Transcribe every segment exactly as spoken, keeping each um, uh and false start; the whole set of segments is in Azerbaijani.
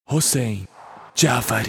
حسین جعفری.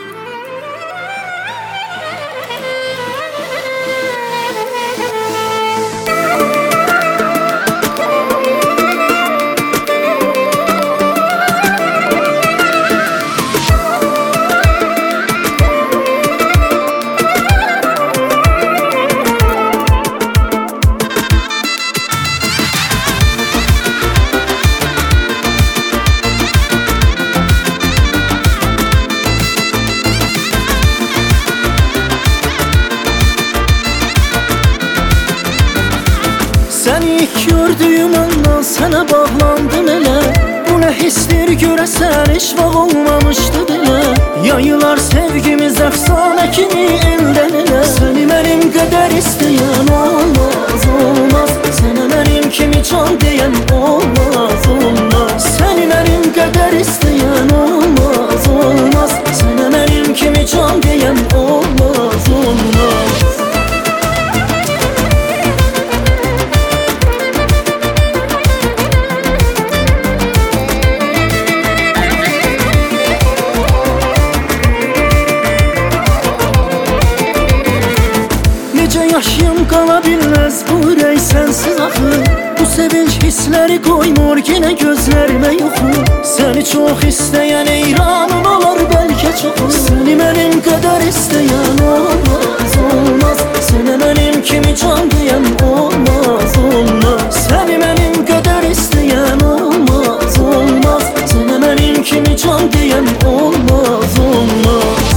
Səni ilk gördüyüm andan sənə bağlandım elə. Bu nə hissdir görəsən heç vaxt olmamışdı belə. Yayılar sevgimiz əfsanə kimi eldən elə. Səni mənim qədər istəyən olmaz, olmaz. Sənə mənim kimi can deyən olmaz, olmaz. Səni mənim qədər istəyən olmaz, olmaz. Sənə mənim kimi can deyən olmaz, olmaz. Yaşım qala bilməz bu ürək sənsiz axı. Bu sevinç hissləri qoymur yenə gözlərimə yuxu. Səni çox istəyən eyranım olar bəlkə çoxu. Səni mənim qədər istəyən olmaz, olmaz. Sənə mənim kimi can deyən olmaz, olmaz. Səni mənim qədər istəyən olmaz, olmaz. Sənə mənim kimi can deyən olmaz, olmaz.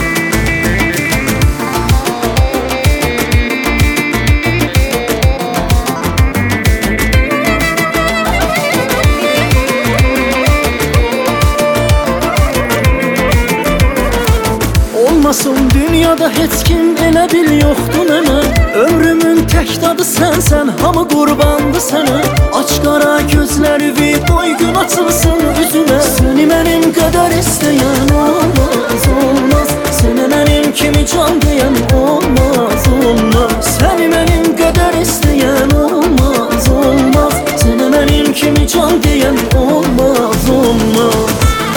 Olmasın dünyada heç kim elə bil yoxdur mənə. Ömrümün tək dadı sənsən, hamı qurbandı sənə. Aç qara gözləri doygun açılsın üzümə. Səni mənim qədər istəyən olmaz, olmaz. Sənə mənim kimi can deyən olmaz, olmaz. Səni mənim qədər istəyən olmaz, olmaz. Sənə mənim kimi can deyən olmaz, olmaz.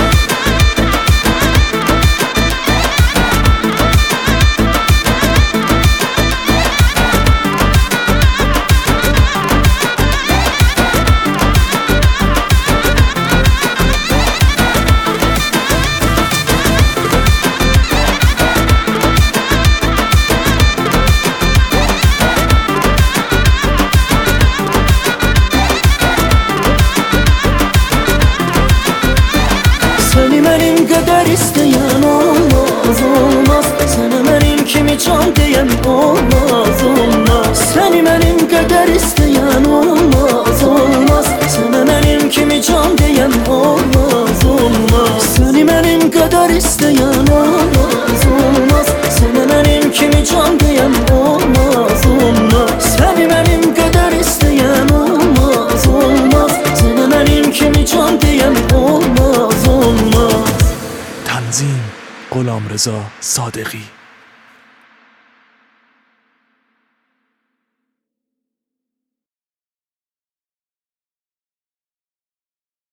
Səni mənim qədər istəyən olmaz, olmaz. Sənə mənim kimi can deyən olmaz, olmaz. Səni mənim qədər istəyən olmaz, olmaz. Sənə mənim kimi can deyən olmaz, olmaz. Səni mənim qədər istəyən olmaz, olmaz. Sənə mənim kimi can deyən olmaz, olmaz. Səni mənim qədər istəyən olmaz, olmaz. Sənə mənim kimi can deyən olmaz, olmaz. تنظیم غلامرضا صادقی.